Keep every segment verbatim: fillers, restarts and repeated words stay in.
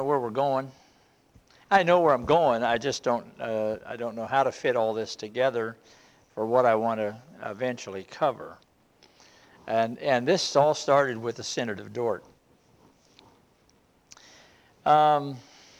where we're going. I know where I'm going. I just don't. Uh, I don't know how to fit all this together for what I want to eventually cover. And and this all started with the Synod of Dort. Um,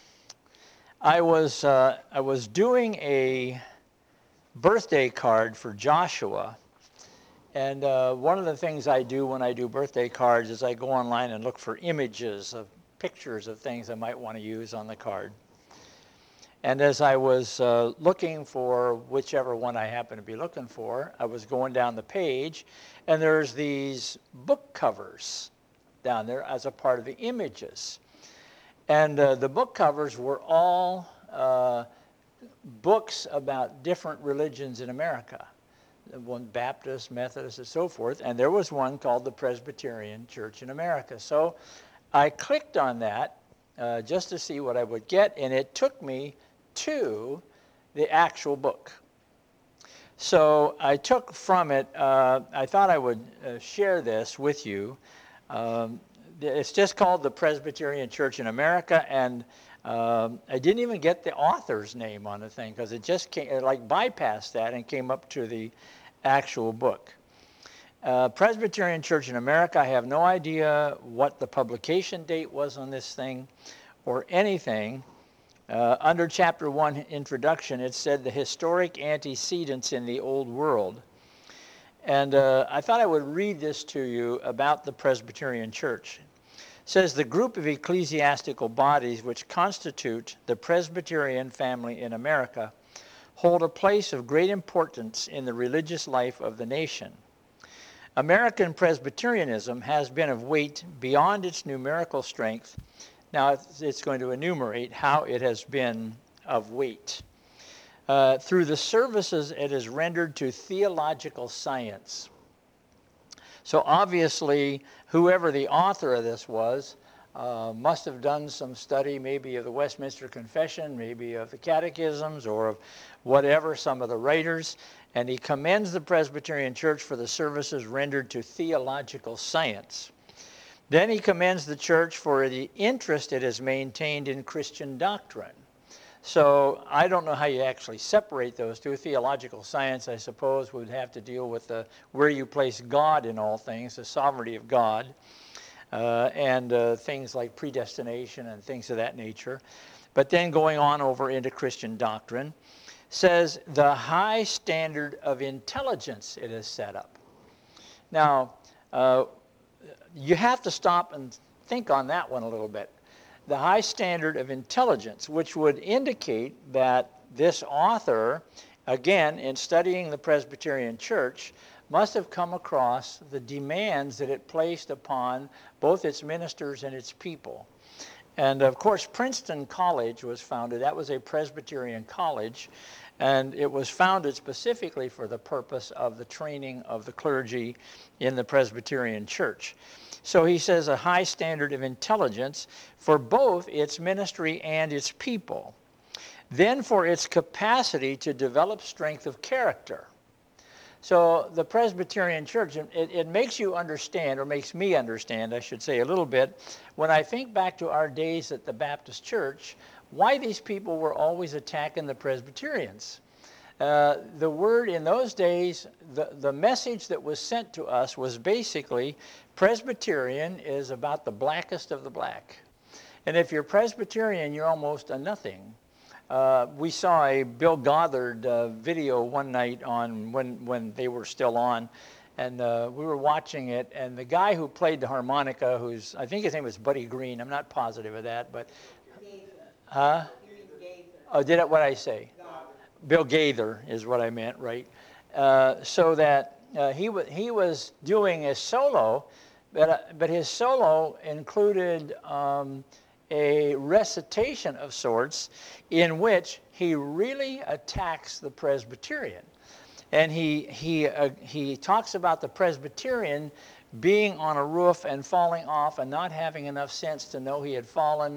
I was uh, I was doing a birthday card for Joshua, and uh, one of the things I do when I do birthday cards is I go online and look for images of pictures of things I might want to use on the card. And as I was uh, looking for whichever one I happened to be looking for, I was going down the page, and there's these book covers down there as a part of the images. And uh, the book covers were all uh, books about different religions in America. One Baptist, Methodist, and so forth. And there was one called the Presbyterian Church in America. So I clicked on that uh, just to see what I would get, and it took me to the actual book. So I took from it, uh, I thought I would uh, share this with you. Um, it's just called the Presbyterian Church in America, and um, I didn't even get the author's name on the thing because it just came, it like bypassed that and came up to the actual book. Uh, Presbyterian Church in America, I have no idea what the publication date was on this thing or anything. Uh, under chapter one introduction, it said the historic antecedents in the old world. And uh, I thought I would read this to you about the Presbyterian Church. It says, the group of ecclesiastical bodies which constitute the Presbyterian family in America hold a place of great importance in the religious life of the nation. American Presbyterianism has been of weight beyond its numerical strength. Now, it's going to enumerate how it has been of weight. Uh, through the services it has rendered to theological science. So obviously, whoever the author of this was uh, must have done some study maybe of the Westminster Confession, maybe of the catechisms, or of whatever, some of the writers. And he commends the Presbyterian Church for the services rendered to theological science. Then he commends the church for the interest it has maintained in Christian doctrine. So I don't know how you actually separate those two. Theological science, I suppose, would have to deal with the, where you place God in all things, the sovereignty of God, uh, and uh, things like predestination and things of that nature. But then going on over into Christian doctrine, says the high standard of intelligence it has set up. Now, uh, you have to stop and think on that one a little bit. The high standard of intelligence, which would indicate that this author, again, in studying the Presbyterian Church, must have come across the demands that it placed upon both its ministers and its people. And of course, Princeton College was founded. That was a Presbyterian college, and it was founded specifically for the purpose of the training of the clergy in the Presbyterian Church. So he says a high standard of intelligence for both its ministry and its people. Then for its capacity to develop strength of character. So the Presbyterian Church, it, it makes you understand, or makes me understand, I should say, a little bit, when I think back to our days at the Baptist Church, why these people were always attacking the Presbyterians. Uh, the word in those days, the, the message that was sent to us was basically, Presbyterian is about the blackest of the black. And if you're Presbyterian, you're almost a nothing. Uh, we saw a Bill Gothard uh, video one night on when, when they were still on, and uh, we were watching it, and the guy who played the harmonica, who's, I think his name was Buddy Green, I'm not positive of that, but, huh? Oh, did it, what I say? Bill Gaither is what I meant, right? Uh, so that uh, he, w- he was doing a solo, but, uh, but his solo included um, a recitation of sorts in which he really attacks the Presbyterian. And he, he, uh, he talks about the Presbyterian being on a roof and falling off and not having enough sense to know he had fallen,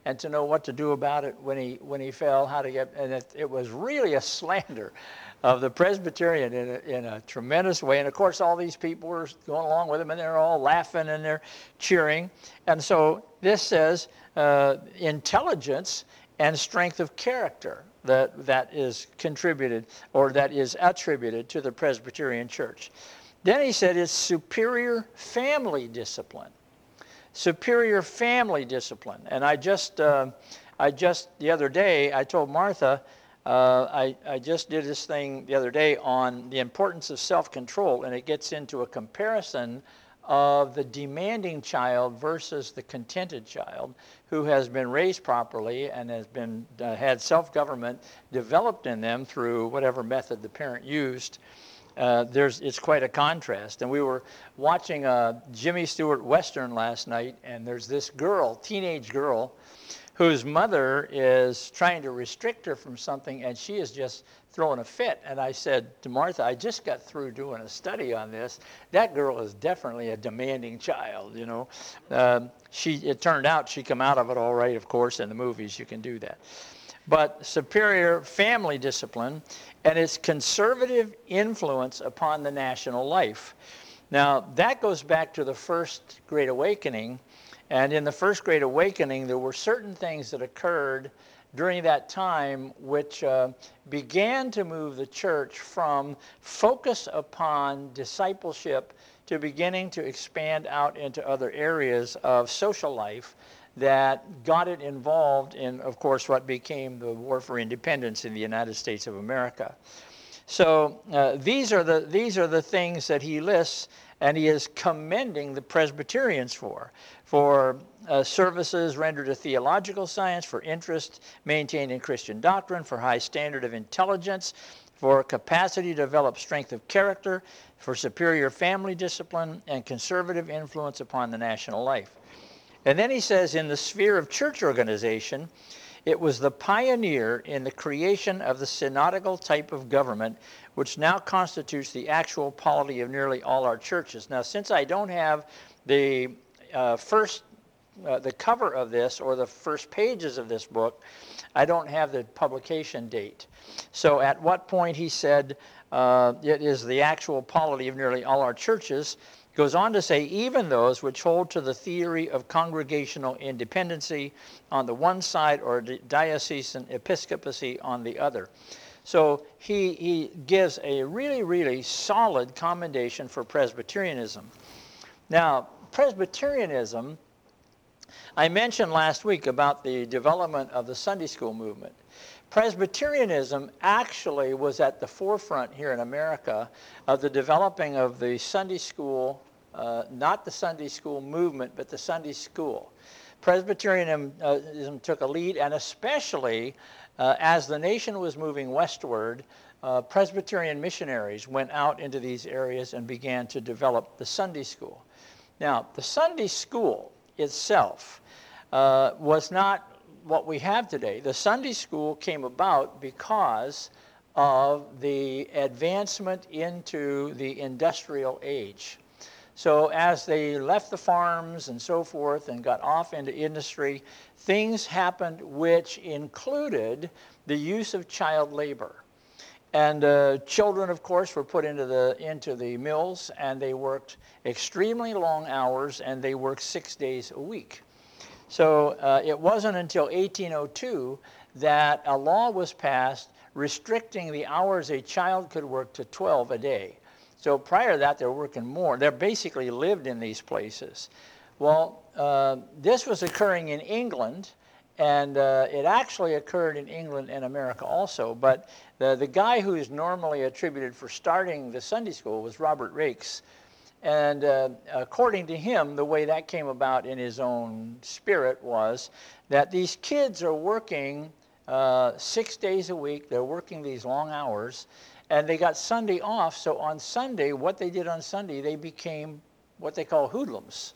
and to know what to do about it when he when he fell, how to get, and it, it was really a slander of the Presbyterian in a, in a tremendous way. And of course, all these people were going along with him, and they're all laughing and they're cheering. And so this says uh, intelligence and strength of character that that is contributed or that is attributed to the Presbyterian Church. Then he said it's superior family discipline. Superior family discipline. And I just, uh, I just the other day, I told Martha, uh, I, I just did this thing the other day on the importance of self-control, and it gets into a comparison of the demanding child versus the contented child who has been raised properly and has been uh, had self-government developed in them through whatever method the parent used. Uh, there's it's quite a contrast. And we were watching a Jimmy Stewart Western last night, and there's this girl, teenage girl, whose mother is trying to restrict her from something, and she is just throwing a fit. And I said to Martha, I just got through doing a study on this. That girl is definitely a demanding child, you know. Um, she, it turned out she come out of it all right, of course. In the movies, you can do that. But superior family discipline and its conservative influence upon the national life. Now, that goes back to the First Great Awakening. And in the First Great Awakening, there were certain things that occurred during that time which uh, began to move the church from focus upon discipleship to beginning to expand out into other areas of social life that got it involved in, of course, what became the War for Independence in the United States of America. So uh, these are the these are the things that he lists, and he is commending the Presbyterians for, for uh, services rendered to theological science, for interest maintained in Christian doctrine, for high standard of intelligence, for capacity to develop strength of character, for superior family discipline, and conservative influence upon the national life. And then he says, in the sphere of church organization, it was the pioneer in the creation of the synodical type of government, which now constitutes the actual polity of nearly all our churches. Now, since I don't have the uh, first, uh, the cover of this or the first pages of this book, I don't have the publication date. So at what point he said uh, it is the actual polity of nearly all our churches, goes on to say, even those which hold to the theory of congregational independency on the one side or diocesan episcopacy on the other. So he, he gives a really, really solid commendation for Presbyterianism. Now, Presbyterianism, I mentioned last week about the development of the Sunday school movement. Presbyterianism actually was at the forefront here in America of the developing of the Sunday school, uh, not the Sunday school movement, but the Sunday school. Presbyterianism took a lead, and especially uh, as the nation was moving westward, uh, Presbyterian missionaries went out into these areas and began to develop the Sunday school. Now, the Sunday school itself uh, was not what we have today. The Sunday school came about because of the advancement into the industrial age. So as they left the farms and so forth and got off into industry, things happened which included the use of child labor. And uh, children, of course, were put into the, into the mills, and they worked extremely long hours, and they worked six days a week. So uh, it wasn't until eighteen oh two that a law was passed restricting the hours a child could work to twelve a day. So prior to that, they were working more. They basically lived in these places. Well, uh, this was occurring in England, and uh, it actually occurred in England and America also. But the, the guy who is normally attributed for starting the Sunday school was Robert Raikes. And uh, according to him, the way that came about in his own spirit was that these kids are working uh, six days a week. They're working these long hours, and they got Sunday off. So on Sunday, what they did on Sunday, they became what they call hoodlums.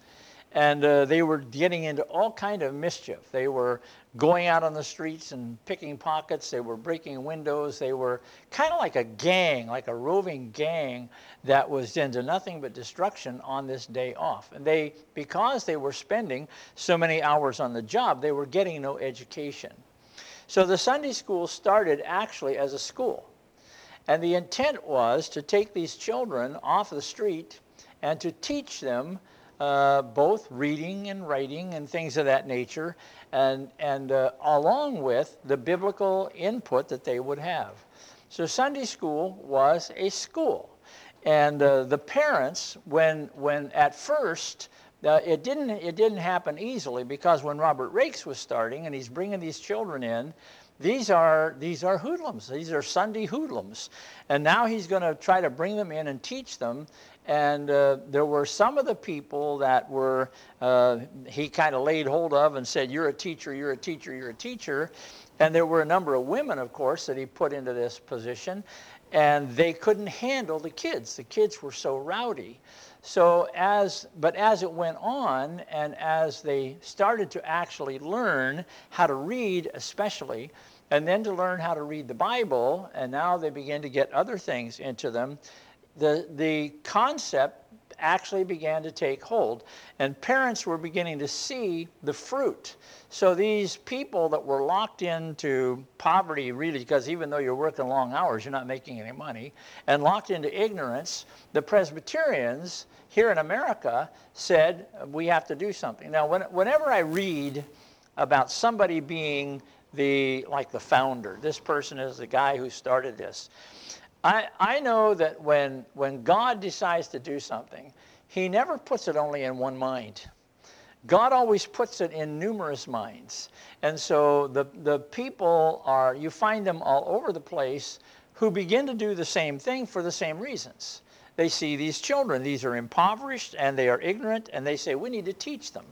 And uh, they were getting into all kind of mischief. They were going out on the streets and picking pockets. They were breaking windows. They were kind of like a gang, like a roving gang that was into nothing but destruction on this day off. And they, because they were spending so many hours on the job, they were getting no education. So the Sunday school started actually as a school. And the intent was to take these children off the street and to teach them uh, both reading and writing and things of that nature, and, and uh, along with the biblical input that they would have. So Sunday school was a school. And uh, the parents, when, when at first, uh, it, didn't, it didn't happen easily, because when Robert Raikes was starting and he's bringing these children in, These are, these are hoodlums. These are Sunday hoodlums. And now he's going to try to bring them in and teach them. And uh, there were some of the people that were, uh, he kind of laid hold of and said, you're a teacher, you're a teacher, you're a teacher. And there were a number of women, of course, that he put into this position. And they couldn't handle the kids. The kids were so rowdy. So as, but as it went on, and as they started to actually learn how to read especially, and then to learn how to read the Bible, and now they begin to get other things into them, the, the concept actually began to take hold. And parents were beginning to see the fruit. So these people that were locked into poverty, really, because even though you're working long hours, you're not making any money, and locked into ignorance, the Presbyterians here in America said, we have to do something. Now, when, whenever I read about somebody being the, like the founder, this person is the guy who started this, I, I know that when, when God decides to do something, he never puts it only in one mind. God always puts it in numerous minds. And so the, the people are, you find them all over the place who begin to do the same thing for the same reasons. They see these children, these are impoverished and they are ignorant, and they say, we need to teach them.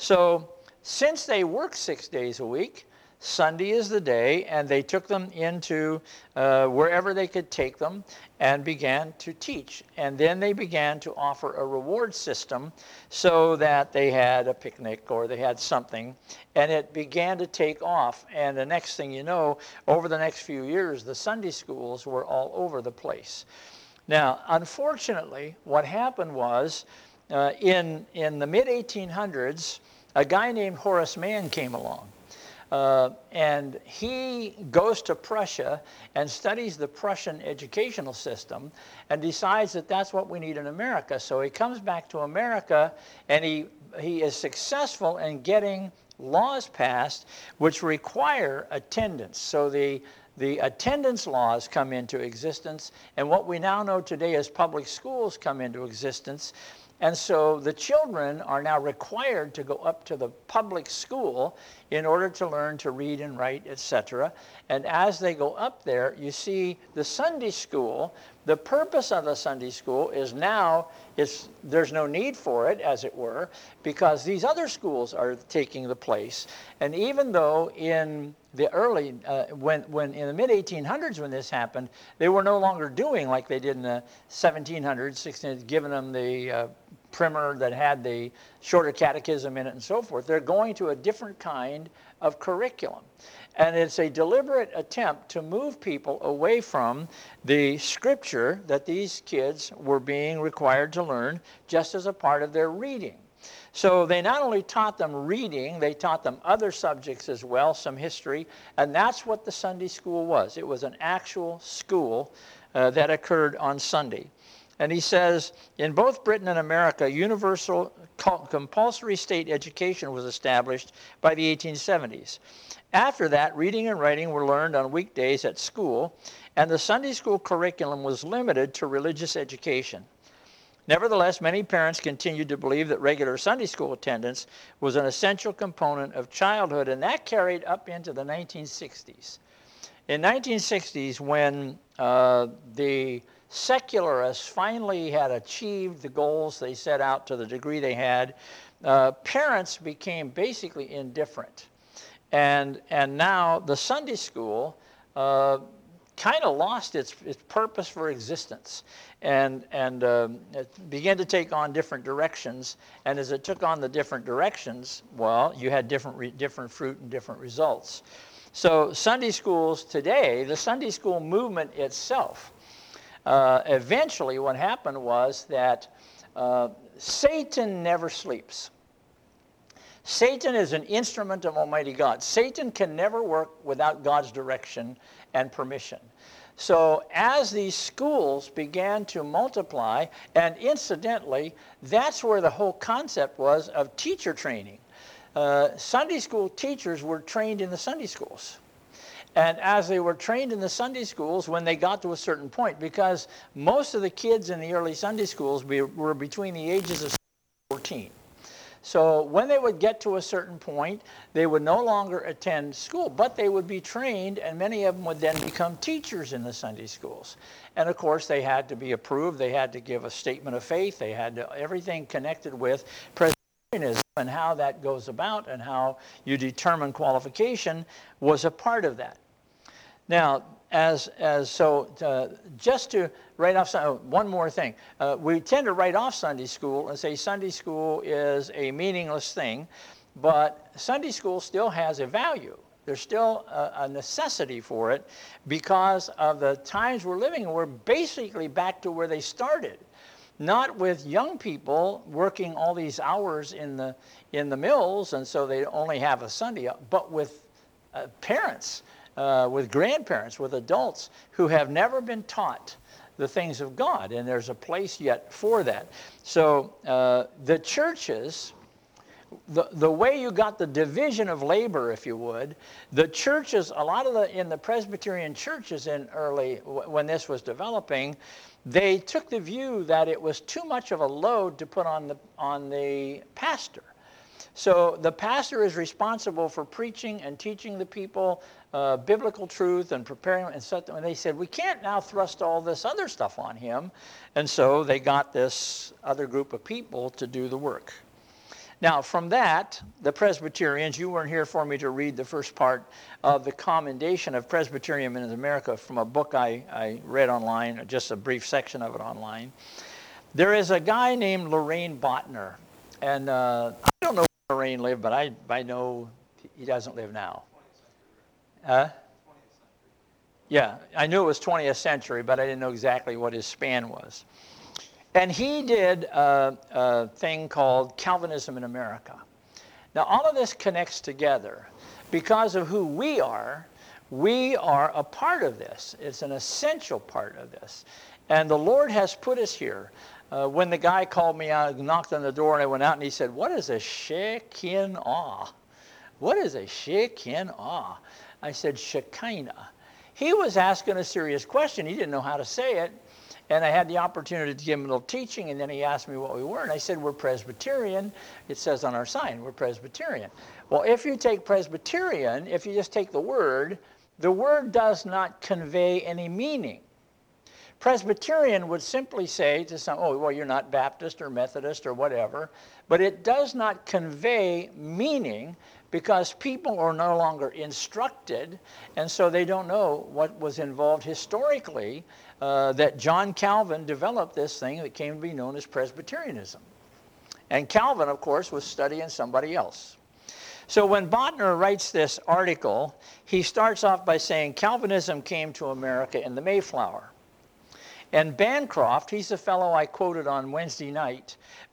So since they work six days a week, Sunday is the day, and they took them into uh, wherever they could take them and began to teach. And then they began to offer a reward system so that they had a picnic or they had something, and it began to take off. And the next thing you know, over the next few years, the Sunday schools were all over the place. Now, unfortunately, what happened was uh, in, in the mid eighteen hundreds, a guy named Horace Mann came along. Uh, and he goes to Prussia and studies the Prussian educational system and decides that that's what we need in America. So he comes back to America, and he, he is successful in getting laws passed which require attendance. So the, the attendance laws come into existence, and what we now know today as public schools come into existence. And so the children are now required to go up to the public school in order to learn to read and write, et cetera. And as they go up there, you see the Sunday school, the purpose of the Sunday school is now, it's, there's no need for it, as it were, because these other schools are taking the place. And even though in the early, uh, when, when in the mid eighteen hundreds when this happened, they were no longer doing like they did in the seventeen hundreds, sixteen, giving them the uh, primer that had the shorter catechism in it and so forth. They're going to a different kind of curriculum. And it's a deliberate attempt to move people away from the scripture that these kids were being required to learn just as a part of their reading. So they not only taught them reading, they taught them other subjects as well, some history, and that's what the Sunday school was. It was an actual school uh, that occurred on Sunday. And he says, in both Britain and America, universal compulsory state education was established by the eighteen seventies. After that, reading and writing were learned on weekdays at school, and the Sunday school curriculum was limited to religious education. Nevertheless, many parents continued to believe that regular Sunday school attendance was an essential component of childhood, and that carried up into the nineteen sixties. In nineteen sixties, when uh, the secularists finally had achieved the goals they set out to the degree they had, uh, parents became basically indifferent. And, and now the Sunday school uh, kind of lost its, its purpose for existence, and, and um, it began to take on different directions. And as it took on the different directions, well, you had different, re, different fruit and different results. So Sunday schools today, the Sunday school movement itself, uh, eventually what happened was that uh, Satan never sleeps. Satan is an instrument of Almighty God. Satan can never work without God's direction and permission. So as these schools began to multiply, and incidentally, that's where the whole concept was of teacher training. Uh, Sunday school teachers were trained in the Sunday schools. And as they were trained in the Sunday schools, when they got to a certain point, because most of the kids in the early Sunday schools be, were between the ages of fourteen. So when they would get to a certain point, they would no longer attend school, but they would be trained, and many of them would then become teachers in the Sunday schools. And of course, they had to be approved. They had to give a statement of faith. They had to, everything connected with Presbyterianism and how that goes about and how you determine qualification was a part of that. Now, as as so, uh, just to write off, oh, one more thing. Uh, we tend to write off Sunday school and say Sunday school is a meaningless thing, but Sunday school still has a value. There's still a, a necessity for it because of the times we're living in. We're basically back to where they started. Not with young people working all these hours in the in the mills, and so they only have a Sunday, but with uh, parents, uh, with grandparents, with adults who have never been taught the things of God, and there's a place yet for that. So uh, the churches, the the way you got the division of labor, if you would, the churches, a lot of the in the Presbyterian churches in early when this was developing, they took the view that it was too much of a load to put on the on the pastor. So the pastor is responsible for preaching and teaching the people uh, biblical truth and preparing them. And, so, and they said, we can't now thrust all this other stuff on him. And so they got this other group of people to do the work. Now, from that, the Presbyterians, you weren't here for me to read the first part of the commendation of Presbyterianism in America from a book I, I read online, just a brief section of it online. There is a guy named Loraine Boettner, and uh, I don't know where Loraine lived, but I, I know he doesn't live now. Huh? Yeah, I knew it was twentieth century, but I didn't know exactly what his span was. And he did a, a thing called Calvinism in America. Now, all of this connects together. Because of who we are, we are a part of this. It's an essential part of this. And the Lord has put us here. Uh, when the guy called me out, knocked on the door, and I went out, and he said, what is a Shekinah? What is a Shekinah? I said, Shekinah. He was asking a serious question. He didn't know how to say it. And I had the opportunity to give him a little teaching, and then he asked me what we were. And I said, we're Presbyterian. It says on our sign, we're Presbyterian. Well, if you take Presbyterian, if you just take the word, the word does not convey any meaning. Presbyterian would simply say to some, oh, well, you're not Baptist or Methodist or whatever. But it does not convey meaning because people are no longer instructed, and so they don't know what was involved historically. Uh, that John Calvin developed this thing that came to be known as Presbyterianism. And Calvin, of course, was studying somebody else. So when Boettner writes this article, he starts off by saying Calvinism came to America in the Mayflower. And Bancroft, he's the fellow I quoted on Wednesday night.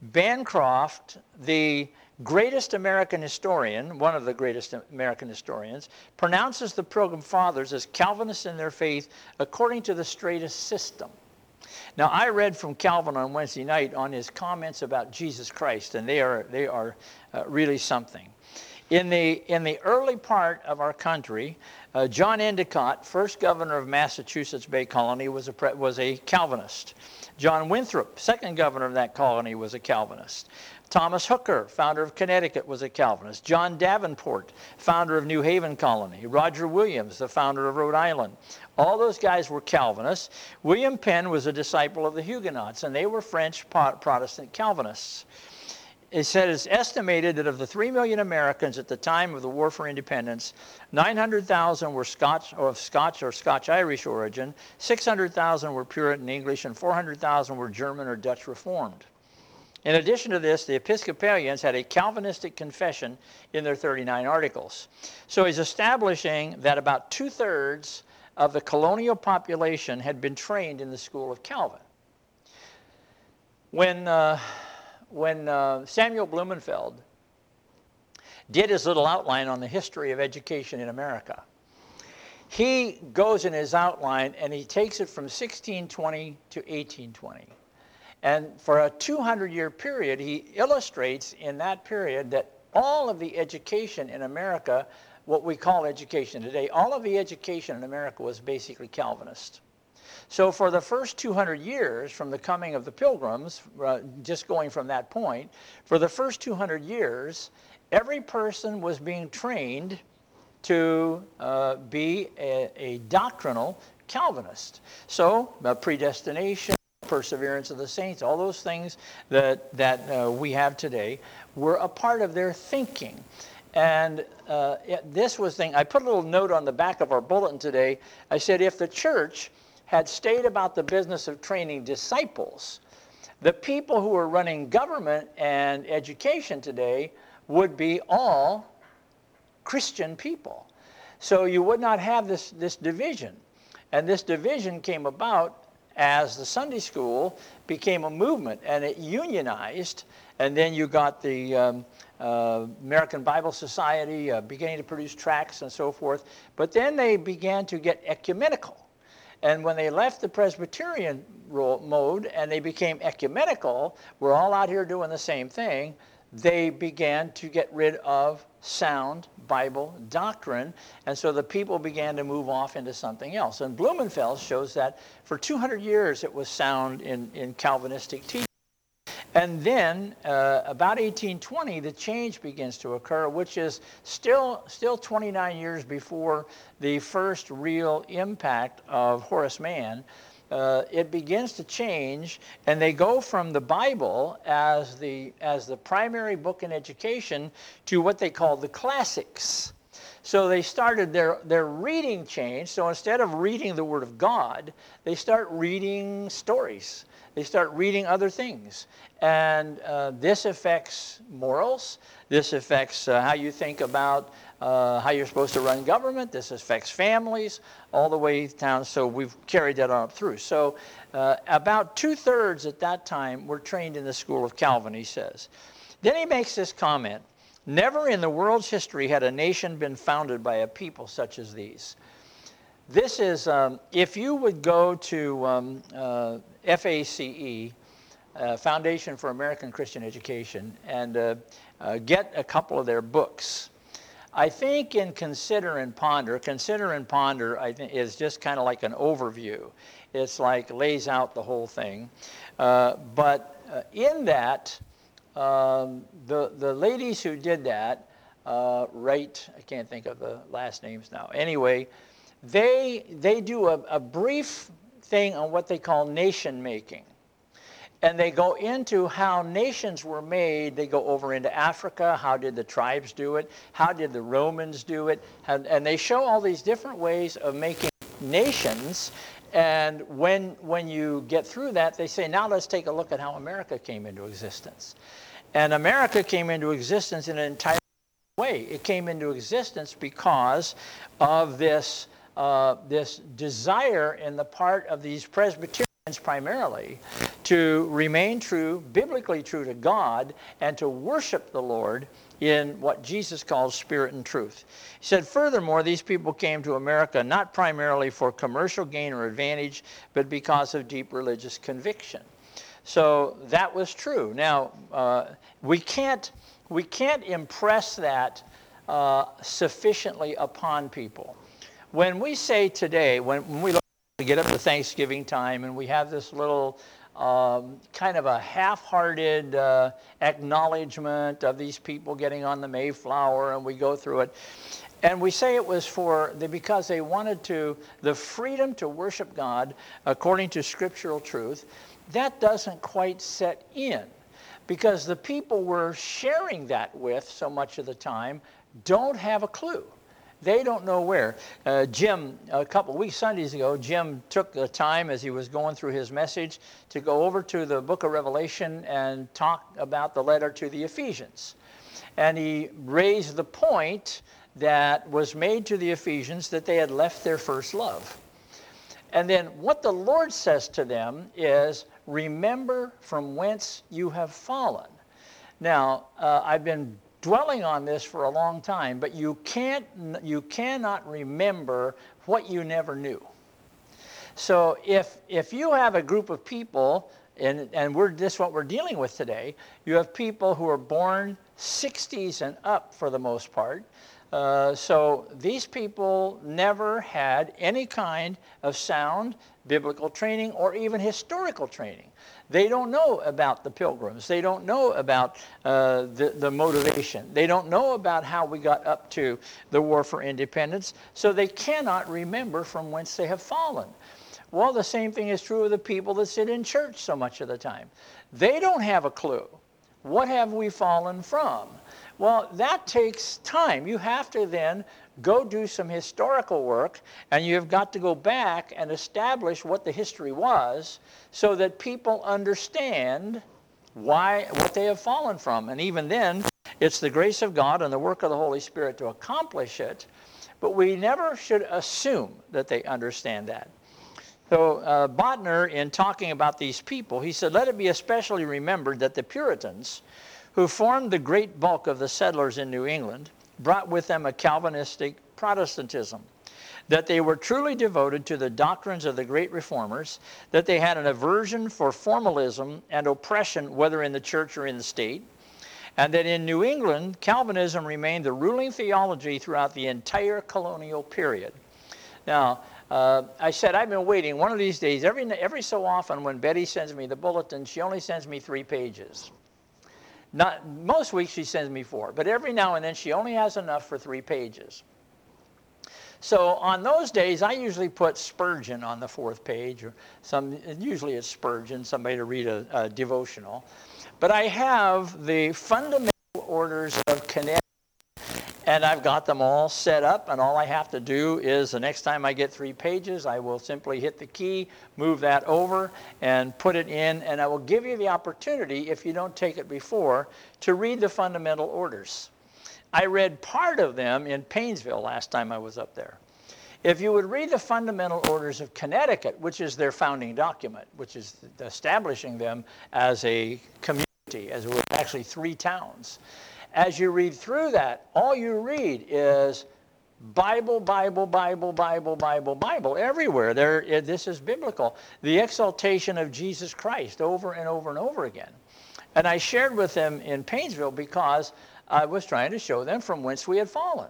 Bancroft, the greatest American historian, one of the greatest American historians, pronounces the Pilgrim Fathers as Calvinists in their faith according to the straightest system. Now, I read from Calvin on Wednesday night on his comments about Jesus Christ, and they are, they are uh, really something. In the, in the early part of our country, uh, John Endicott, first governor of Massachusetts Bay Colony, was a, was a Calvinist. John Winthrop, second governor of that colony, was a Calvinist. Thomas Hooker, founder of Connecticut, was a Calvinist. John Davenport, founder of New Haven Colony. Roger Williams, the founder of Rhode Island. All those guys were Calvinists. William Penn was a disciple of the Huguenots, and they were French Protestant Calvinists. it said it's estimated that of the three million Americans at the time of the War for Independence, nine hundred thousand were Scotch or of Scotch or Scotch-Irish origin, six hundred thousand were Puritan English, and four hundred thousand were German or Dutch Reformed. In addition to this, the Episcopalians had a Calvinistic confession in their thirty-nine articles. So he's establishing that about two-thirds of the colonial population had been trained in the school of Calvin. When, uh, when uh, Samuel Blumenfeld did his little outline on the history of education in America, he goes in his outline and he takes it from sixteen twenty to eighteen twenty. And for a two hundred year period, he illustrates in that period that all of the education in America, what we call education today, all of the education in America was basically Calvinist. So for the first two hundred years from the coming of the Pilgrims, uh, just going from that point, for the first two hundred years, every person was being trained to uh, be a, a doctrinal Calvinist. So uh, predestination, perseverance of the saints, all those things that, that uh, we have today were a part of their thinking. And uh, it, this was thing, I put a little note on the back of our bulletin today. I said, if the church had stayed about the business of training disciples, the people who are running government and education today would be all Christian people. So you would not have this, this division. And this division came about as the Sunday school became a movement and it unionized, and then you got the um, uh, American Bible Society uh, beginning to produce tracts and so forth, but then they began to get ecumenical. And when they left the Presbyterian role, mode and they became ecumenical, we're all out here doing the same thing, they began to get rid of sound Bible doctrine, and so the people began to move off into something else. And Blumenfeld shows that for two hundred years it was sound in, in Calvinistic teaching. And then uh, about eighteen twenty, the change begins to occur, which is still, still twenty-nine years before the first real impact of Horace Mann. Uh, it begins to change, and they go from the Bible as the, as the primary book in education to what they call the classics. So they started their, their reading change. So instead of reading the Word of God, they start reading stories. They start reading other things. And uh, this affects morals. This affects uh, how you think about uh, how you're supposed to run government. This affects families all the way down. So we've carried that on up through. So uh, about two-thirds at that time were trained in the school of Calvin, he says. Then he makes this comment. Never in the world's history had a nation been founded by a people such as these. This is, um, if you would go to um, uh, F A C E, uh, Foundation for American Christian Education, and uh, uh, get a couple of their books. I think in Consider and Ponder, Consider and Ponder I think is just kind of like an overview. It's like lays out the whole thing. Uh, but uh, in that, um, the, the ladies who did that, uh, right, I can't think of the last names now. Anyway, they, they do a, a brief thing on what they call nation making. And they go into how nations were made. They go over into Africa. How did the tribes do it? How did the Romans do it? And, and they show all these different ways of making nations. And when, when you get through that, they say, now let's take a look at how America came into existence. And America came into existence in an entire way. It came into existence because of this, uh, this desire in the part of these Presbyterians primarily to remain true, biblically true to God, and to worship the Lord in what Jesus calls spirit and truth. He said, furthermore, these people came to America not primarily for commercial gain or advantage, but because of deep religious conviction. So that was true. Now, uh, we can't, we can't impress that uh, sufficiently upon people. When we say today, when, when we look We get up to Thanksgiving time and we have this little um, kind of a half-hearted uh, acknowledgement of these people getting on the Mayflower, and we go through it. And we say it was for, the, because they wanted to, the freedom to worship God according to scriptural truth. That doesn't quite set in. because the people we're sharing that with so much of the time don't have a clue. They don't know where. Uh, Jim, a couple of weeks, Sundays ago, Jim took the time as he was going through his message to go over to the book of Revelation and talk about the letter to the Ephesians. And he raised the point that was made to the Ephesians that they had left their first love. And then what the Lord says to them is, remember from whence you have fallen. Now, uh, I've been dwelling on this for a long time, but you can't, you cannot remember what you never knew. So if, if you have a group of people, and, and we're, this is what we're dealing with today, you have people who are born sixties and up for the most part. Uh, so these people never had any kind of sound biblical training or even historical training. They don't know about the Pilgrims. They don't know about uh, the, the motivation. They don't know about how we got up to the War for Independence, so they cannot remember from whence they have fallen. Well, the same thing is true of the people that sit in church so much of the time. They don't have a clue. What have we fallen from? Well, that takes time. You have to then go do some historical work, and you've got to go back and establish what the history was so that people understand why, what they have fallen from. And even then, it's the grace of God and the work of the Holy Spirit to accomplish it, but we never should assume that they understand that. So uh, Botner, in talking about these people, he said, let it be especially remembered that the Puritans, who formed the great bulk of the settlers in New England, brought with them a Calvinistic Protestantism, that they were truly devoted to the doctrines of the great reformers, that they had an aversion for formalism and oppression, whether in the church or in the state, and that in New England, Calvinism remained the ruling theology throughout the entire colonial period. Now, uh, I said, I've been waiting. One of these days, every, every so often when Betty sends me the bulletin, she only sends me three pages. Not, most weeks she sends me four, but every now and then she only has enough for three pages. So on those days, I usually put Spurgeon on the fourth page, or some, usually it's Spurgeon, somebody to read a, a devotional. But I have the fundamental orders of Connecticut, and I've got them all set up, and all I have to do is the next time I get three pages, I will simply hit the key, move that over, and put it in, and I will give you the opportunity, if you don't take it before, to read the fundamental orders. I read part of them in Painesville last time I was up there. If you would read the fundamental orders of Connecticut, which is their founding document, which is establishing them as a community, as it was actually three towns, as you read through that, all you read is Bible, Bible, Bible, Bible, Bible, Bible, everywhere. There, it, this is biblical. The exaltation of Jesus Christ over and over and over again. And I shared with them in Painesville because I was trying to show them from whence we had fallen.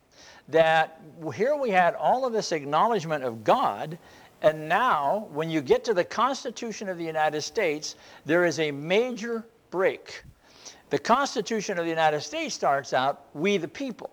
That here we had all of this acknowledgement of God, and now when you get to the Constitution of the United States, there is a major break. The Constitution of the United States starts out, we the people.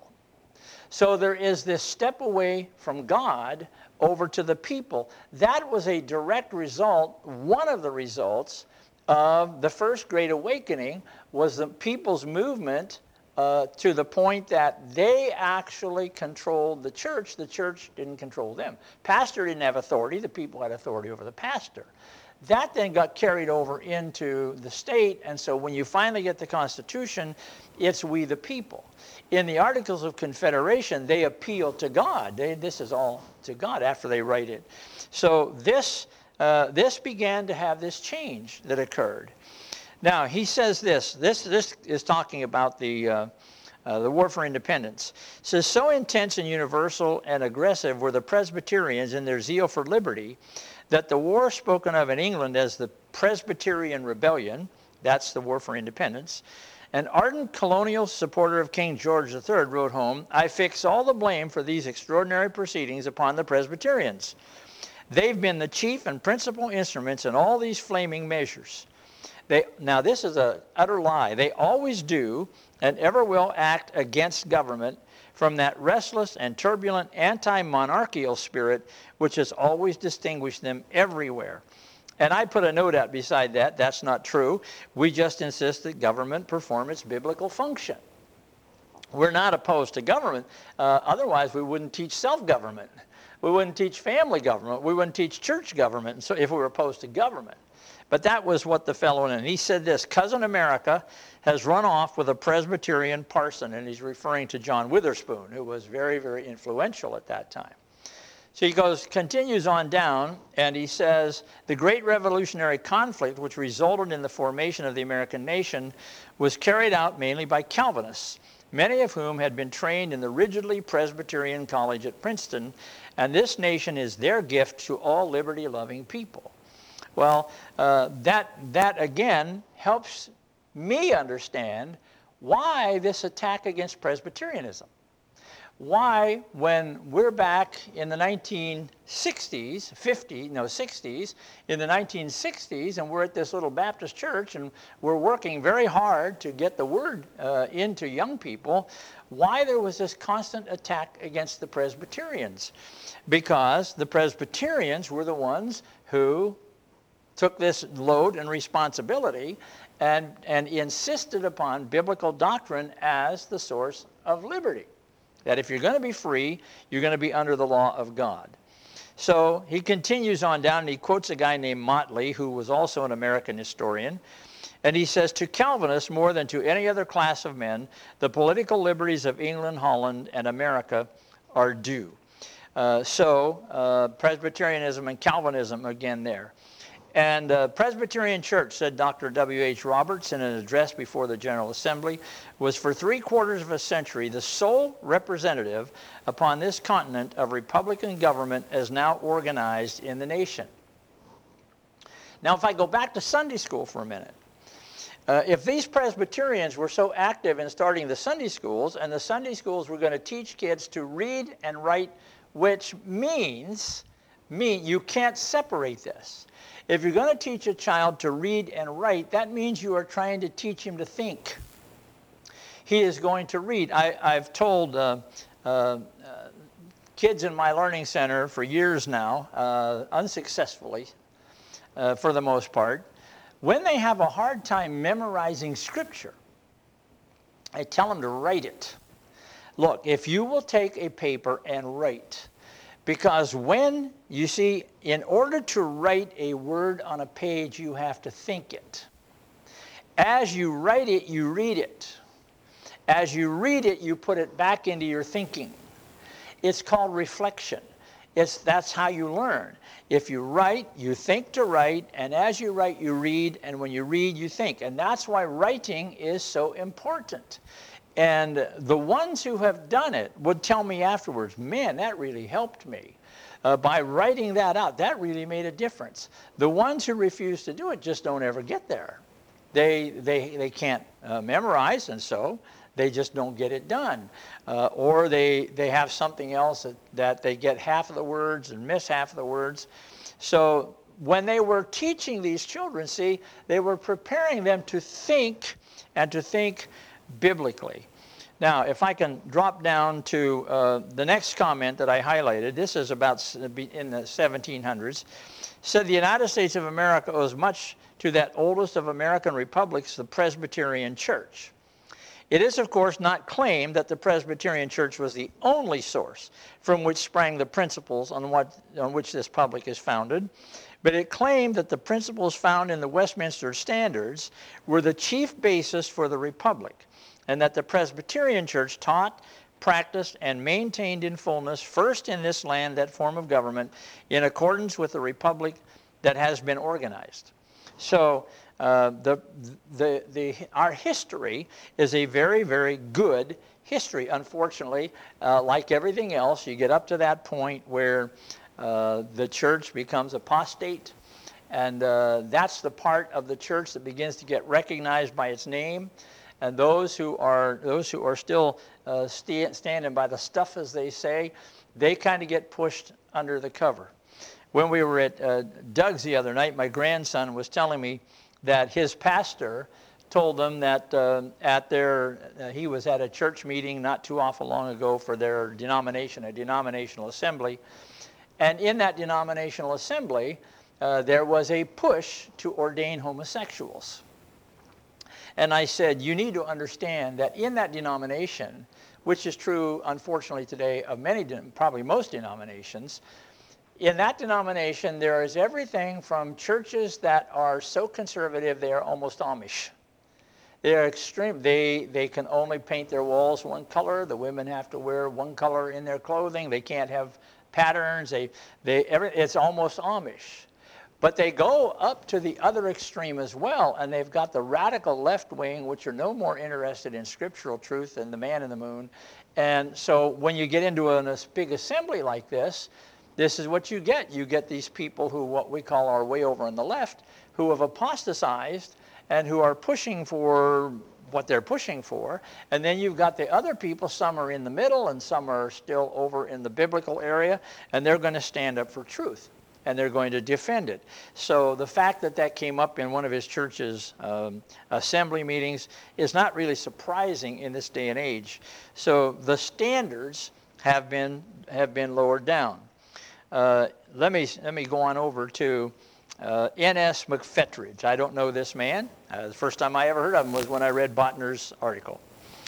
So there is this step away from God over to the people. That was a direct result, one of the results of the First Great Awakening was the people's movement uh, to the point that they actually controlled the church. The church didn't control them. Pastor didn't have authority. The people had authority over the pastor. That then got carried over into the state, and so when you finally get the Constitution, it's we the people. In the Articles of Confederation, they appeal to God. They, this is all to God after they write it. So this, uh, this began to have this change that occurred. Now, he says this. This, this is talking about the, uh, uh, the War for Independence. It says, so intense and universal and aggressive were the Presbyterians in their zeal for liberty that the war spoken of in England as the Presbyterian Rebellion, that's the War for Independence, an ardent colonial supporter of King George the Third wrote home, I fix all the blame for these extraordinary proceedings upon the Presbyterians. They've been the chief and principal instruments in all these flaming measures. They, now this is an utter lie. They always do and ever will act against government from that restless and turbulent anti-monarchical spirit which has always distinguished them everywhere. And I put a note out beside that. That's not true. We just insist that government perform its biblical function. We're not opposed to government. Uh, otherwise, we wouldn't teach self-government. We wouldn't teach family government. We wouldn't teach church government so if we were opposed to government. But that was what the fellow, and he said this, Cousin America has run off with a Presbyterian parson, and he's referring to John Witherspoon, who was very, very influential at that time. So he goes, continues on down, and he says, the great revolutionary conflict which resulted in the formation of the American nation was carried out mainly by Calvinists, many of whom had been trained in the rigidly Presbyterian college at Princeton, and this nation is their gift to all liberty-loving people. Well, uh, that, that again helps me understand why this attack against Presbyterianism. Why, when we're back in the nineteen sixties, fifty, no, sixties, in the nineteen sixties, and we're at this little Baptist church, and we're working very hard to get the word uh, into young people, why there was this constant attack against the Presbyterians? Because the Presbyterians were the ones who took this load and responsibility and, and insisted upon biblical doctrine as the source of liberty. That if you're going to be free, you're going to be under the law of God. So he continues on down, and he quotes a guy named Motley, who was also an American historian. And he says, to Calvinists, more than to any other class of men, the political liberties of England, Holland, and America are due. Uh, so uh, Presbyterianism and Calvinism again there. And the uh, Presbyterian Church, said Doctor W H Roberts in an address before the General Assembly, was for three quarters of a century the sole representative upon this continent of Republican government as now organized in the nation. Now, if I go back to Sunday school for a minute, uh, if these Presbyterians were so active in starting the Sunday schools, and the Sunday schools were going to teach kids to read and write, which means, mean, you can't separate this. If you're going to teach a child to read and write, that means you are trying to teach him to think. He is going to read. I, I've told uh, uh, uh, kids in my learning center for years now, uh, unsuccessfully uh, for the most part, when they have a hard time memorizing Scripture, I tell them to write it. Look, if you will take a paper and write, because when, you see, in order to write a word on a page, you have to think it. As you write it, you read it. As you read it, you put it back into your thinking. It's called reflection. It's, that's how you learn. If you write, you think to write, and as you write, you read, and when you read, you think. And that's why writing is so important. And the ones who have done it would tell me afterwards, man, that really helped me. Uh, by writing that out, that really made a difference. The ones who refuse to do it just don't ever get there. They, they, they can't uh, memorize, and so they just don't get it done. Uh, or they, they have something else that, that they get half of the words and miss half of the words. So when they were teaching these children, see, they were preparing them to think and to think biblically. Now, if I can drop down to uh, the next comment that I highlighted, this is about in the seventeen hundreds, said the United States of America owes much to that oldest of American republics, the Presbyterian Church. It is, of course, not claimed that the Presbyterian Church was the only source from which sprang the principles on, what, on which this public is founded, but it claimed that the principles found in the Westminster Standards were the chief basis for the republic, and that the Presbyterian Church taught, practiced, and maintained in fullness, first in this land, that form of government, in accordance with the republic that has been organized. So uh, the, the, the, our history is a very, very good history. Unfortunately, uh, like everything else, you get up to that point where uh, the church becomes apostate, and uh, that's the part of the church that begins to get recognized by its name. And those who are those who are still uh, st standing by the stuff, as they say, they kind of get pushed under the cover. When we were at uh, Doug's the other night, my grandson was telling me that his pastor told them that uh, at their uh, he was at a church meeting not too awful long ago for their denomination, a denominational assembly, and in that denominational assembly, uh, there was a push to ordain homosexuals. And I said, you need to understand that in that denomination, which is true, unfortunately, today of many, probably most denominations, in that denomination, there is everything from churches that are so conservative they are almost Amish. They are extreme. They, they can only paint their walls one color. The women have to wear one color in their clothing. They can't have patterns. They, they, every, it's almost Amish. But they go up to the other extreme as well, and they've got the radical left wing, which are no more interested in scriptural truth than the man in the moon. And so when you get into a, a big assembly like this, this is what you get. You get these people who, what we call are way over on the left, who have apostatized and who are pushing for what they're pushing for. And then you've got the other people, some are in the middle and some are still over in the biblical area, and they're going to stand up for truth. And they're going to defend it. So the fact that that came up in one of his church's um, assembly meetings is not really surprising in this day and age. So the standards have been have been lowered down. Uh, let me let me go on over to uh, N S McFetridge. I don't know this man. Uh, the first time I ever heard of him was when I read Botner's article.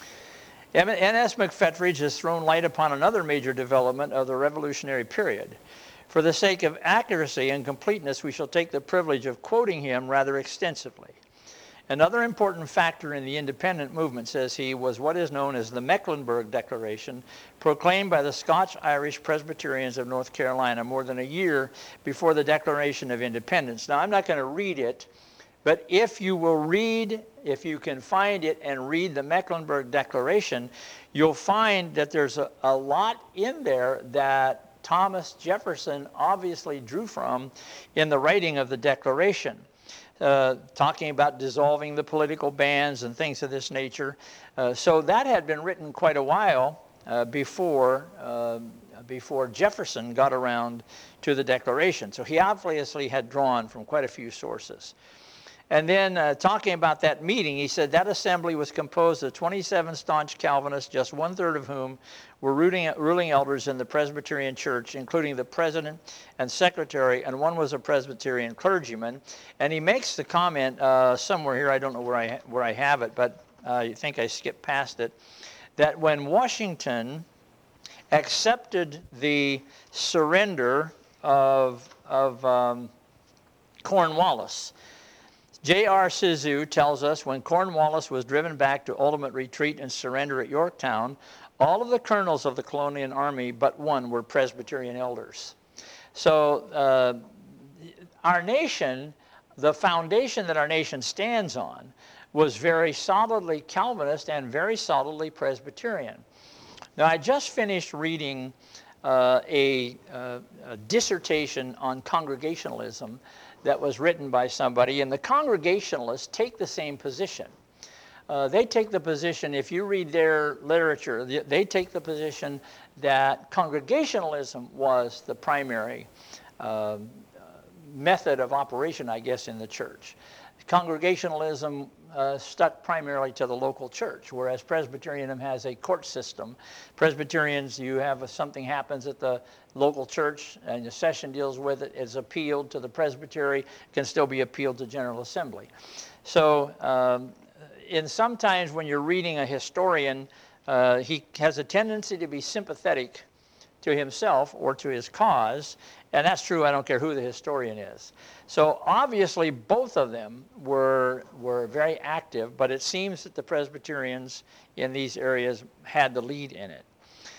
N S McFetridge has thrown light upon another major development of the Revolutionary period. For the sake of accuracy and completeness, we shall take the privilege of quoting him rather extensively. Another important factor in the independent movement, says he, was what is known as the Mecklenburg Declaration, proclaimed by the Scotch-Irish Presbyterians of North Carolina more than a year before the Declaration of Independence. Now, I'm not going to read it, but if you will read, if you can find it and read the Mecklenburg Declaration, you'll find that there's a, a lot in there that Thomas Jefferson obviously drew from in the writing of the Declaration, uh, talking about dissolving the political bands and things of this nature. Uh, so that had been written quite a while uh, before, uh, before Jefferson got around to the Declaration. So he obviously had drawn from quite a few sources. And then uh, talking about that meeting, he said that assembly was composed of twenty-seven staunch Calvinists, just one-third of whom were ruling, ruling elders in the Presbyterian Church, including the president and secretary, and one was a Presbyterian clergyman. And he makes the comment uh, somewhere here, I don't know where I, where I have it, but uh, I think I skipped past it, that when Washington accepted the surrender of, of um, Cornwallis, J R Sizu tells us when Cornwallis was driven back to ultimate retreat and surrender at Yorktown, all of the colonels of the colonial army but one were Presbyterian elders. So uh, our nation, the foundation that our nation stands on, was very solidly Calvinist and very solidly Presbyterian. Now, I just finished reading uh, a, uh, a dissertation on Congregationalism that was written by somebody, and the Congregationalists take the same position. Uh, they take the position, if you read their literature, they take the position that Congregationalism was the primary uh, method of operation, I guess, in the church. Congregationalism uh, stuck primarily to the local church, whereas Presbyterianism has a court system. Presbyterians, you have a, something happens at the local church and the session deals with it, it's appealed to the presbytery, can still be appealed to General Assembly. So um, in sometimes when you're reading a historian, uh, he has a tendency to be sympathetic to himself or to his cause, and that's true, I don't care who the historian is. So obviously both of them were, were very active, but it seems that the Presbyterians in these areas had the lead in it.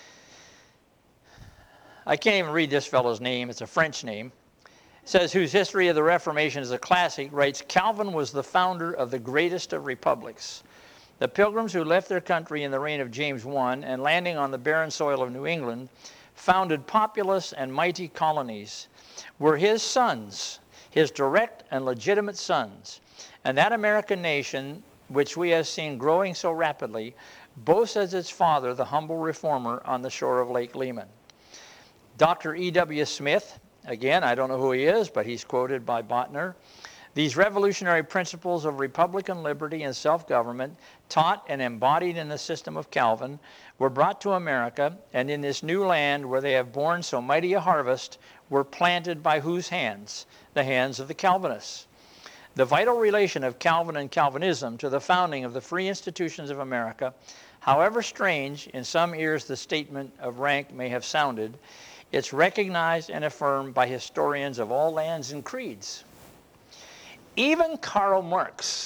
I can't even read this fellow's name, it's a French name. It says, whose history of the Reformation is a classic, writes, Calvin was the founder of the greatest of republics. The Pilgrims who left their country in the reign of James the First and landing on the barren soil of New England founded populous and mighty colonies, were his sons, his direct and legitimate sons. And that American nation, which we have seen growing so rapidly, boasts as its father the humble reformer on the shore of Lake Lehman. Doctor E W Smith, again, I don't know who he is, but he's quoted by Botner, These revolutionary principles of Republican liberty and self-government, taught and embodied in the system of Calvin, were brought to America, and in this new land where they have borne so mighty a harvest, were planted by whose hands? The hands of the Calvinists. The vital relation of Calvin and Calvinism to the founding of the free institutions of America, however strange in some ears the statement of rank may have sounded, it's recognized and affirmed by historians of all lands and creeds. Even Karl Marx.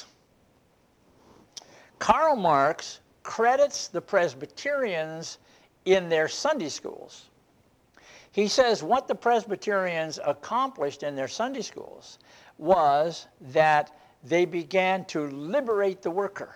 Karl Marx credits the Presbyterians in their Sunday schools. He says what the Presbyterians accomplished in their Sunday schools was that they began to liberate the worker.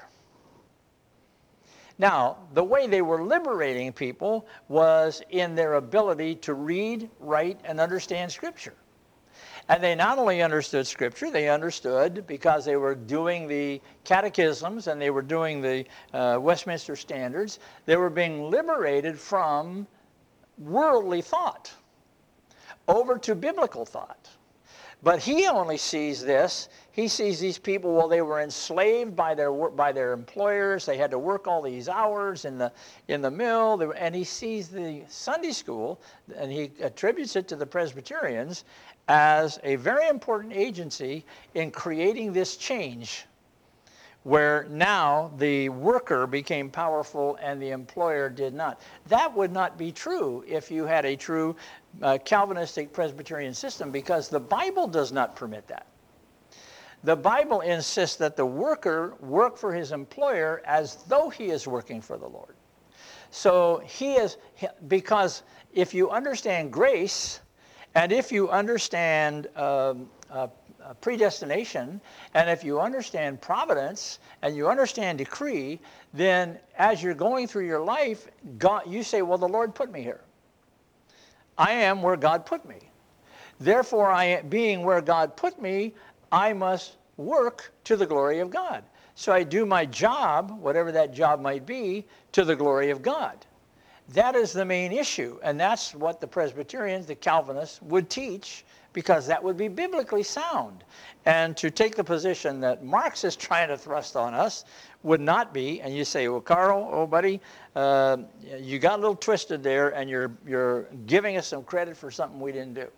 Now, the way they were liberating people was in their ability to read, write, and understand Scripture. And they not only understood Scripture, they understood, because they were doing the catechisms and they were doing the uh, Westminster Standards, they were being liberated from worldly thought over to biblical thought. But he only sees this. He sees these people, well, they were enslaved by their by their employers. They had to work all these hours in the in the mill. They were, and he sees the Sunday school, and he attributes it to the Presbyterians as a very important agency in creating this change, where now the worker became powerful and the employer did not. That would not be true if you had a true uh, Calvinistic Presbyterian system, because the Bible does not permit that. The Bible insists that the worker work for his employer as though he is working for the Lord. So he is, because if you understand grace, and if you understand um, uh, Uh, predestination, and if you understand providence and you understand decree, then as you're going through your life, God, you say, well, the Lord put me here. I am where God put me. Therefore, I, being where God put me, I must work to the glory of God. So I do my job, whatever that job might be, to the glory of God. That is the main issue, and that's what the Presbyterians, the Calvinists, would teach, because that would be biblically sound. And to take the position that Marx is trying to thrust on us would not be. And you say, well, Carl, oh, buddy, uh, you got a little twisted there, and you're, you're giving us some credit for something we didn't do.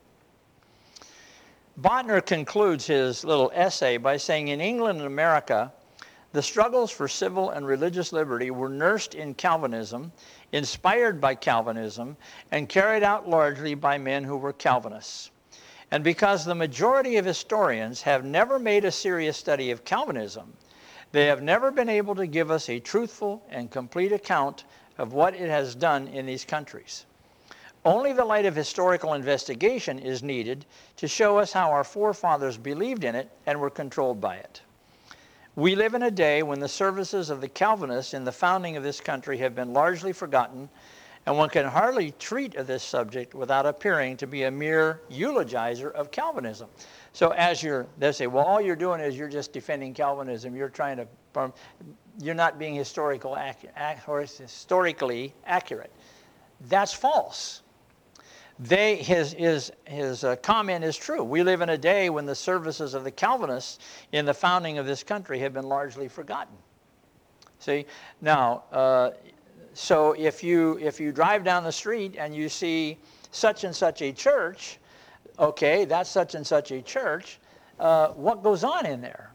Bodner concludes his little essay by saying, in England and America, the struggles for civil and religious liberty were nursed in Calvinism, inspired by Calvinism, and carried out largely by men who were Calvinists. And because the majority of historians have never made a serious study of Calvinism, they have never been able to give us a truthful and complete account of what it has done in these countries. Only the light of historical investigation is needed to show us how our forefathers believed in it and were controlled by it. We live in a day when the services of the Calvinists in the founding of this country have been largely forgotten, and one can hardly treat of this subject without appearing to be a mere eulogizer of Calvinism. So as you're, they say, well, all you're doing is you're just defending Calvinism. You're trying to, you're not being historical, historically accurate. That's false. They, his his, his uh, comment is true. We live in a day when the services of the Calvinists in the founding of this country have been largely forgotten. See, now, uh, so if you if you drive down the street and you see such and such a church, okay, that's such and such a church. Uh, what goes on in there?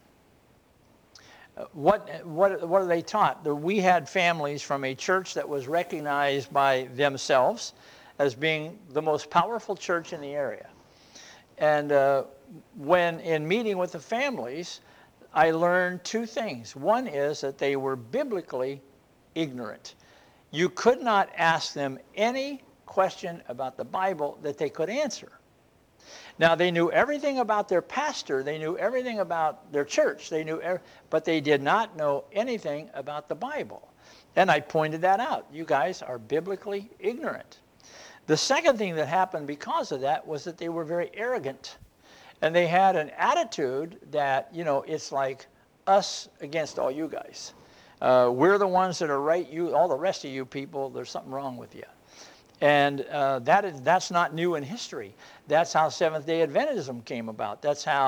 What what what are they taught? We had families from a church that was recognized by themselves as being the most powerful church in the area. And uh, when in meeting with the families, I learned two things. One is that they were biblically ignorant. You could not ask them any question about the Bible that they could answer. Now, they knew everything about their pastor. They knew everything about their church. They knew, every, but they did not know anything about the Bible. And I pointed that out. You guys are biblically ignorant. The second thing that happened because of that was that they were very arrogant. And they had an attitude that, you know, it's like us against all you guys. Uh, we're the ones that are right. You, all the rest of you people, there's something wrong with you. And uh, that is, that's not new in history. That's how Seventh-day Adventism came about. That's how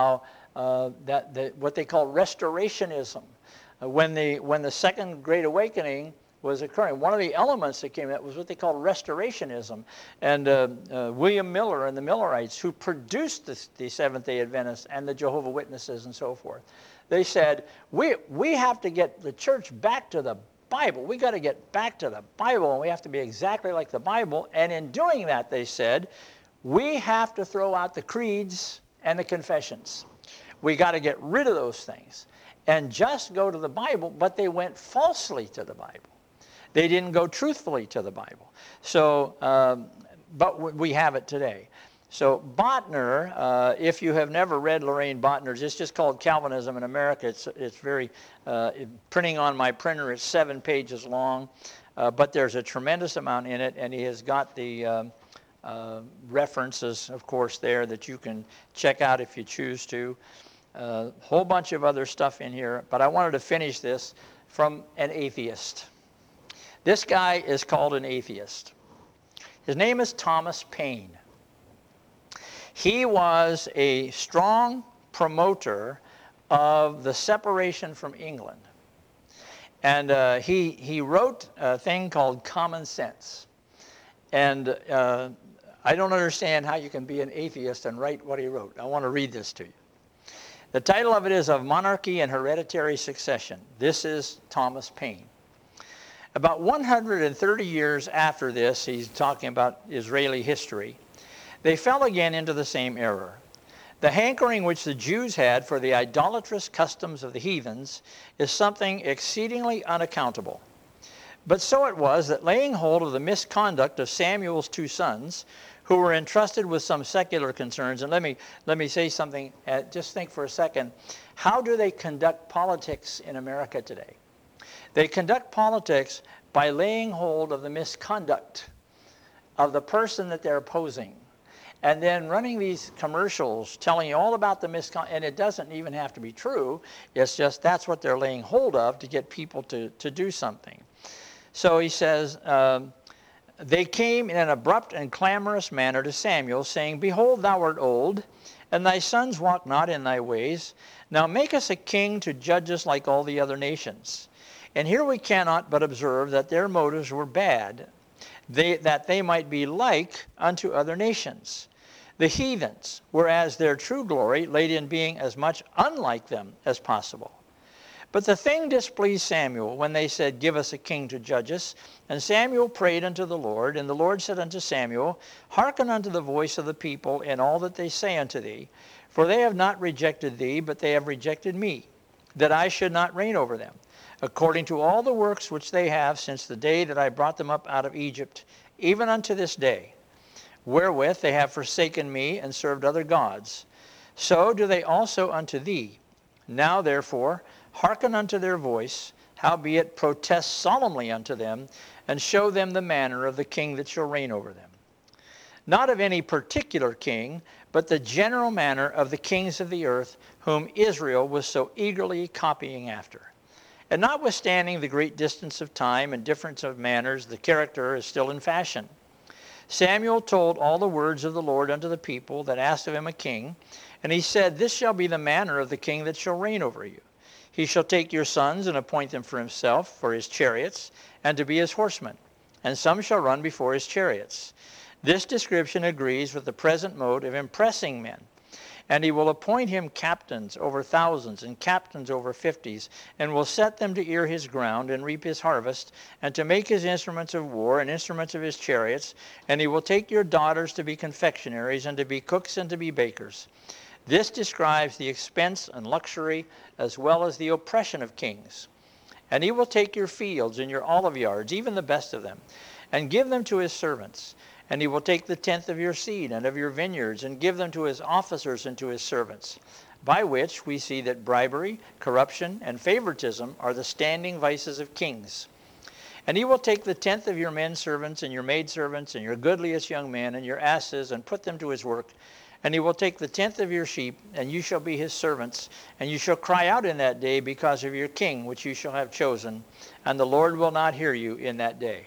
uh, that, that what they call restorationism. Uh, when the when the Second Great Awakening was occurring, one of the elements that came out was what they called restorationism. And uh, uh, William Miller and the Millerites, who produced the, the Seventh-day Adventists and the Jehovah's Witnesses and so forth, they said, we, we have to get the church back to the Bible. We got to get back to the Bible, and we have to be exactly like the Bible. And in doing that, they said, we have to throw out the creeds and the confessions. We got to get rid of those things and just go to the Bible, but they went falsely to the Bible. They didn't go truthfully to the Bible. So, um, but we have it today. So Bottner, uh, if you have never read Loraine Bottner's, it's just called Calvinism in America. It's, it's very, uh, printing on my printer, it's seven pages long, uh, but there's a tremendous amount in it, and he has got the um, uh, references, of course, there that you can check out if you choose to. A uh, whole bunch of other stuff in here, but I wanted to finish this from an atheist. This guy is called an atheist. His name is Thomas Paine. He was a strong promoter of the separation from England. And uh, he, he wrote a thing called Common Sense. And uh, I don't understand how you can be an atheist and write what he wrote. I want to read this to you. The title of it is Of Monarchy and Hereditary Succession. This is Thomas Paine. About one hundred thirty years after this, he's talking about Israeli history, they fell again into the same error. The hankering which the Jews had for the idolatrous customs of the heathens is something exceedingly unaccountable. But so it was that, laying hold of the misconduct of Samuel's two sons, who were entrusted with some secular concerns, and let me, let me say something, uh, just think for a second, how do they conduct politics in America today? They conduct politics by laying hold of the misconduct of the person that they're opposing, and then running these commercials telling you all about the misconduct, and it doesn't even have to be true. It's just that's what they're laying hold of to get people to, to do something. So he says, um, they came in an abrupt and clamorous manner to Samuel, saying, Behold, thou art old, and thy sons walk not in thy ways. Now make us a king to judge us like all the other nations. And here we cannot but observe that their motives were bad, they, that they might be like unto other nations, the heathens, whereas their true glory laid in being as much unlike them as possible. But the thing displeased Samuel when they said, Give us a king to judge us. And Samuel prayed unto the Lord, and the Lord said unto Samuel, Hearken unto the voice of the people in all that they say unto thee, for they have not rejected thee, but they have rejected me, that I should not reign over them, according to all the works which they have since the day that I brought them up out of Egypt, even unto this day, wherewith they have forsaken me and served other gods. So do they also unto thee. Now therefore hearken unto their voice, howbeit protest solemnly unto them, and show them the manner of the king that shall reign over them. Not of any particular king, but the general manner of the kings of the earth, whom Israel was so eagerly copying after. And notwithstanding the great distance of time and difference of manners, the character is still in fashion. Samuel told all the words of the Lord unto the people that asked of him a king, and he said, This shall be the manner of the king that shall reign over you. He shall take your sons and appoint them for himself, for his chariots, and to be his horsemen, and some shall run before his chariots. This description agrees with the present mode of impressing men. And he will appoint him captains over thousands and captains over fifties, and will set them to ear his ground and reap his harvest, and to make his instruments of war and instruments of his chariots. And he will take your daughters to be confectionaries, and to be cooks, and to be bakers. This describes the expense and luxury, as well as the oppression of kings. And he will take your fields and your olive yards, even the best of them, and give them to his servants. And he will take the tenth of your seed and of your vineyards, and give them to his officers and to his servants. By which we see that bribery, corruption, and favoritism are the standing vices of kings. And he will take the tenth of your men servants and your maidservants and your goodliest young men and your asses, and put them to his work. And he will take the tenth of your sheep, and you shall be his servants. And you shall cry out in that day because of your king, which you shall have chosen. And the Lord will not hear you in that day.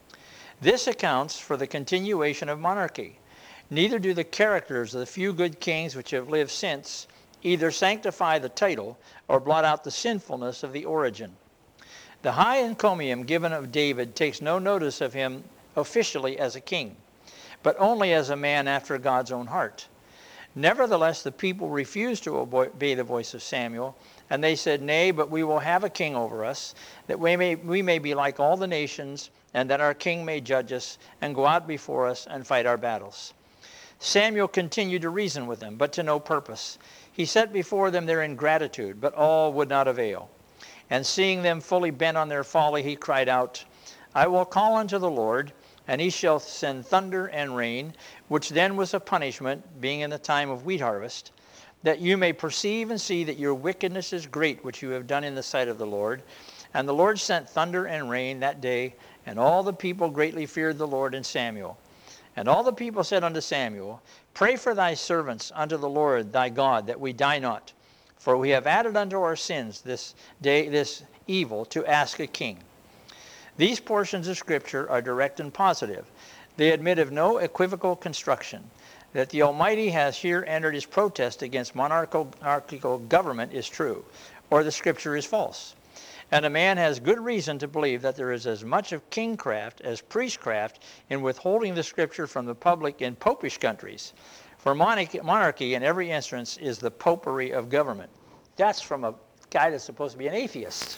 This accounts for the continuation of monarchy. Neither do the characters of the few good kings which have lived since either sanctify the title or blot out the sinfulness of the origin. The high encomium given of David takes no notice of him officially as a king, but only as a man after God's own heart. Nevertheless, the people refused to obey the voice of Samuel, and they said, "Nay, but we will have a king over us, that we may, we may be like all the nations, and that our king may judge us, and go out before us, and fight our battles." Samuel continued to reason with them, but to no purpose. He set before them their ingratitude, but all would not avail. And seeing them fully bent on their folly, he cried out, "I will call unto the Lord, and he shall send thunder and rain," which then was a punishment, being in the time of wheat harvest, "that you may perceive and see that your wickedness is great, which you have done in the sight of the Lord." And the Lord sent thunder and rain that day, and all the people greatly feared the Lord and Samuel. And all the people said unto Samuel, "Pray for thy servants unto the Lord thy God, that we die not. For we have added unto our sins this day this evil, to ask a king." These portions of Scripture are direct and positive. They admit of no equivocal construction. That the Almighty has here entered his protest against monarchical government is true, or the Scripture is false. And a man has good reason to believe that there is as much of kingcraft as priestcraft in withholding the Scripture from the public in popish countries. For monarchy in every instance is the popery of government. That's from a guy that's supposed to be an atheist.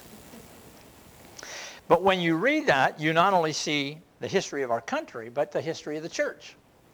But when you read that, you not only see the history of our country, but the history of the church.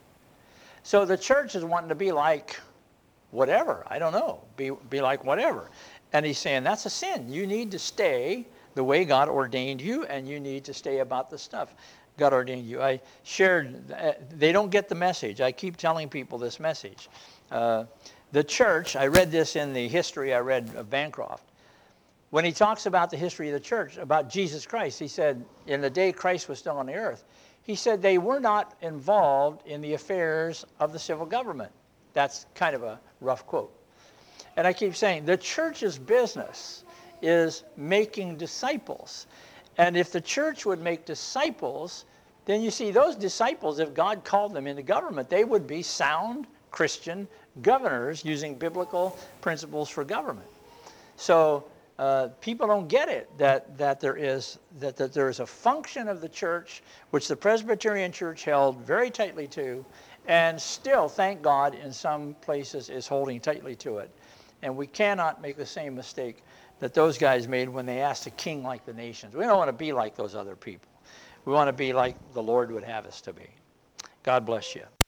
So the church is wanting to be like whatever, I don't know, be, be like whatever. And he's saying that's a sin. You need to stay the way God ordained you, and you need to stay about the stuff God ordained you. I shared, uh, they don't get the message. I keep telling people this message. Uh, the church, I read this in the history I read of Bancroft. When he talks about the history of the church, about Jesus Christ, he said, in the day Christ was still on the earth, he said they were not involved in the affairs of the civil government. That's kind of a rough quote. And I keep saying, the church's business is making disciples. And if the church would make disciples, then you see those disciples, if God called them into government, they would be sound Christian governors using biblical principles for government. So uh, people don't get it, that, that, there is, that, that there is a function of the church, which the Presbyterian Church held very tightly to, and still, thank God, in some places is holding tightly to it. And we cannot make the same mistake that those guys made when they asked a king like the nations. We don't want to be like those other people. We want to be like the Lord would have us to be. God bless you.